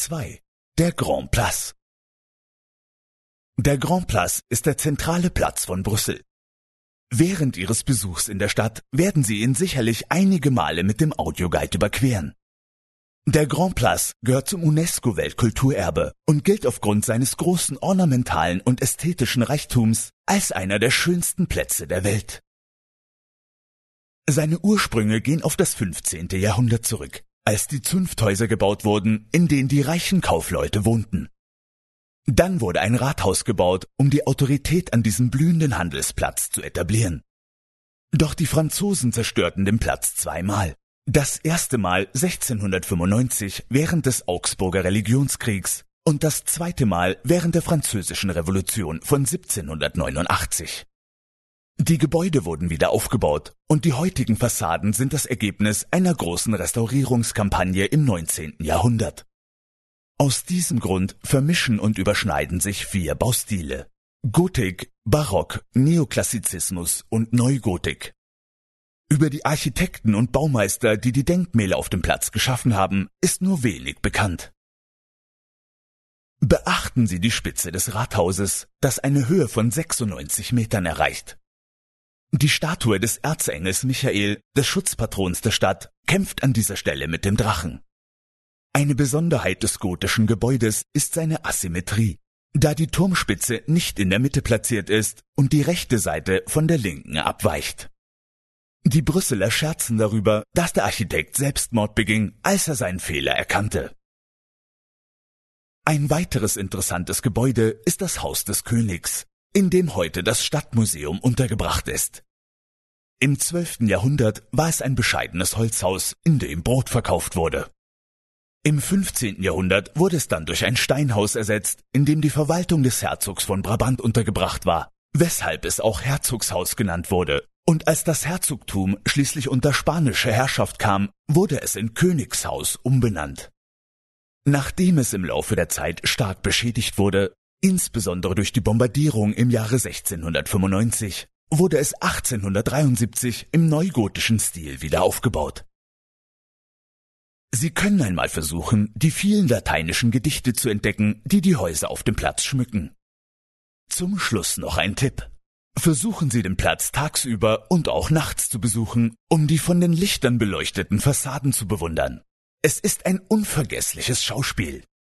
2. Der Grand Place. Der Grand Place ist der zentrale Platz von Brüssel. Während Ihres Besuchs in der Stadt werden Sie ihn sicherlich einige Male mit dem Audioguide überqueren. Der Grand Place gehört zum UNESCO-Weltkulturerbe und gilt aufgrund seines großen ornamentalen und ästhetischen Reichtums als einer der schönsten Plätze der Welt. Seine Ursprünge gehen auf das 15. Jahrhundert zurück, als die Zunfthäuser gebaut wurden, in denen die reichen Kaufleute wohnten. Dann wurde ein Rathaus gebaut, um die Autorität an diesem blühenden Handelsplatz zu etablieren. Doch die Franzosen zerstörten den Platz zweimal. Das erste Mal 1695 während des Augsburger Religionskriegs und das zweite Mal während der Französischen Revolution von 1789. Die Gebäude wurden wieder aufgebaut und die heutigen Fassaden sind das Ergebnis einer großen Restaurierungskampagne im 19. Jahrhundert. Aus diesem Grund vermischen und überschneiden sich 4 Baustile: Gotik, Barock, Neoklassizismus und Neugotik. Über die Architekten und Baumeister, die die Denkmäler auf dem Platz geschaffen haben, ist nur wenig bekannt. Beachten Sie die Spitze des Rathauses, das eine Höhe von 96 Metern erreicht. Die Statue des Erzengels Michael, des Schutzpatrons der Stadt, kämpft an dieser Stelle mit dem Drachen. Eine Besonderheit des gotischen Gebäudes ist seine Asymmetrie, da die Turmspitze nicht in der Mitte platziert ist und die rechte Seite von der linken abweicht. Die Brüsseler scherzen darüber, dass der Architekt Selbstmord beging, als er seinen Fehler erkannte. Ein weiteres interessantes Gebäude ist das Haus des Königs, in dem heute das Stadtmuseum untergebracht ist. Im 12. Jahrhundert war es ein bescheidenes Holzhaus, in dem Brot verkauft wurde. Im 15. Jahrhundert wurde es dann durch ein Steinhaus ersetzt, in dem die Verwaltung des Herzogs von Brabant untergebracht war, weshalb es auch Herzogshaus genannt wurde. Und als das Herzogtum schließlich unter spanische Herrschaft kam, wurde es in Königshaus umbenannt. Nachdem es im Laufe der Zeit stark beschädigt wurde, insbesondere durch die Bombardierung im Jahre 1695, wurde es 1873 im neugotischen Stil wieder aufgebaut. Sie können einmal versuchen, die vielen lateinischen Gedichte zu entdecken, die die Häuser auf dem Platz schmücken. Zum Schluss noch ein Tipp. Versuchen Sie den Platz tagsüber und auch nachts zu besuchen, um die von den Lichtern beleuchteten Fassaden zu bewundern. Es ist ein unvergessliches Schauspiel.